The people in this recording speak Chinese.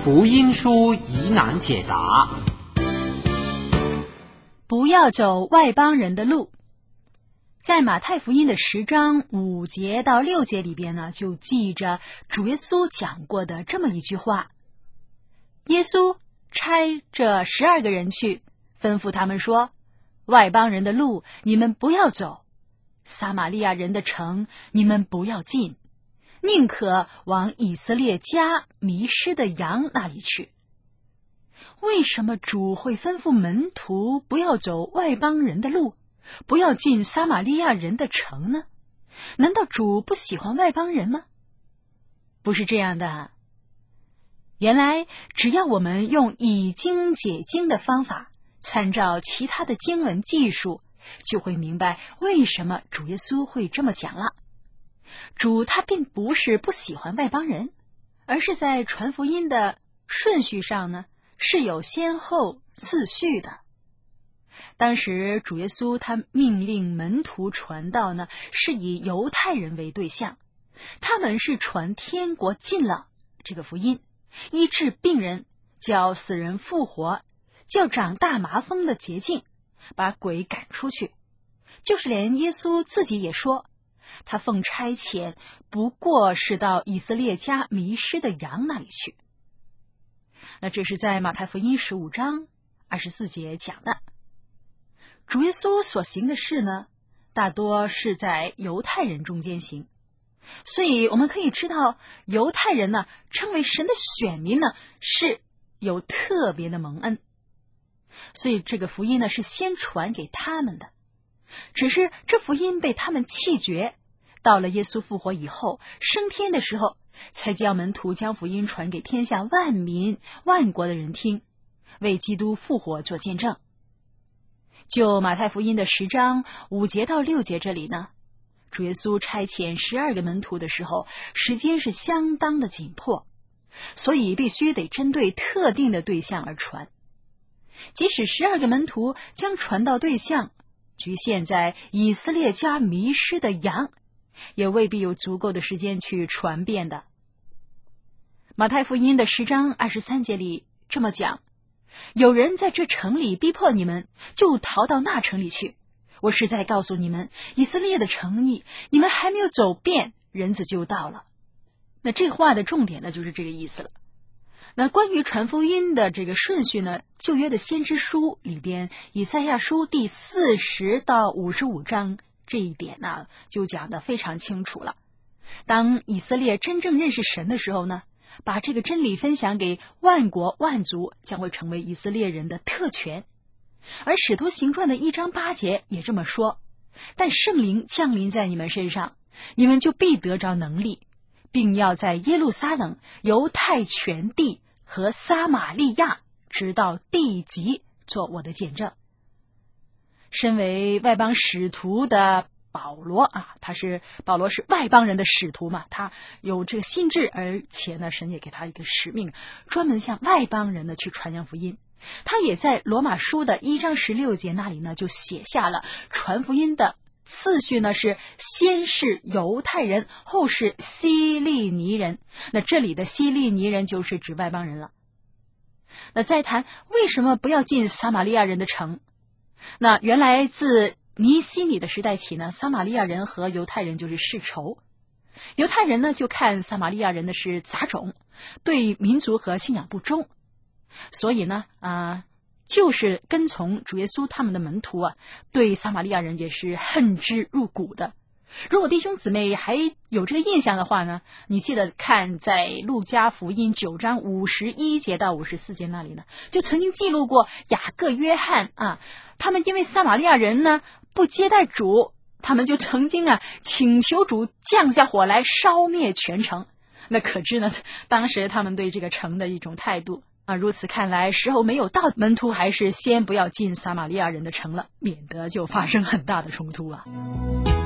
福音书疑难解答。 不要走外邦人的路。在马太福音的10章5节到6节里边呢，就记着主耶稣讲过的这么一句话。耶稣差这12个人去，吩咐他们说，外邦人的路你们不要走，撒玛利亚人的城你们不要进，宁可往以色列家迷失的羊那里去。为什么主会吩咐门徒不要走外邦人的路，不要进撒玛利亚人的城呢？难道主不喜欢外邦人吗？不是这样的。原来只要我们用以经解经的方法，参照其他的经文技术，就会明白为什么主耶稣会这么讲了。主他并不是不喜欢外邦人，而是在传福音的顺序上呢，是有先后次序的。当时主耶稣他命令门徒传道呢，是以犹太人为对象，他们是传天国近了这个福音，医治病人，叫死人复活，叫长大麻风的洁净，把鬼赶出去。就是连耶稣自己也说，他奉差遣不过是到以色列家迷失的羊那里去。那这是在马太福音15章24节讲的。主耶稣所行的事呢，大多是在犹太人中间行，所以我们可以知道，犹太人呢，称为神的选民呢，是有特别的蒙恩，所以这个福音呢是先传给他们的。只是这福音被他们弃绝，到了耶稣复活以后升天的时候，才叫门徒将福音传给天下万民万国的人听，为基督复活做见证。就马太福音的10章5节到6节这里呢，主耶稣差遣12个门徒的时候，时间是相当的紧迫，所以必须得针对特定的对象而传。即使12个门徒将传道对象局限在以色列家迷失的羊，也未必有足够的时间去传遍的。马太福音的10章23节里这么讲，有人在这城里逼迫你们，就逃到那城里去。我实在告诉你们，以色列的城邑你们还没有走遍，人子就到了。那这话的重点呢，就是这个意思了。那关于传福音的这个顺序呢，旧约的先知书里边以赛亚书第40到55章这一点呢，就讲得非常清楚了。当以色列真正认识神的时候呢，把这个真理分享给万国万族，将会成为以色列人的特权。而使徒行传的1章8节也这么说，但圣灵降临在你们身上，你们就必得着能力，并要在耶路撒冷、犹太全地和撒玛利亚直到地极做我的见证。身为外邦使徒的保罗保罗是外邦人的使徒嘛，他有这个心志，而且呢，神也给他一个使命，专门向外邦人呢去传扬福音。他也在罗马书的1章16节那里呢，就写下了传福音的次序呢，是先是犹太人，后是希利尼人。那这里的希利尼人就是指外邦人了。那再谈为什么不要进撒玛利亚人的城，那原来自尼希米的时代起呢，撒玛利亚人和犹太人就是世仇。犹太人呢就看撒玛利亚人的是杂种，对民族和信仰不忠，所以呢就是跟从主耶稣他们的门徒对撒玛利亚人也是恨之入骨的。如果弟兄姊妹还有这个印象的话呢，你记得看在路加福音9章51节到54节那里呢，就曾经记录过雅各约翰他们因为撒玛利亚人呢不接待主，他们就曾经请求主降下火来烧灭全城。那可知呢，当时他们对这个城的一种态度如此看来，时候没有到，门徒还是先不要进撒玛利亚人的城了，免得就发生很大的冲突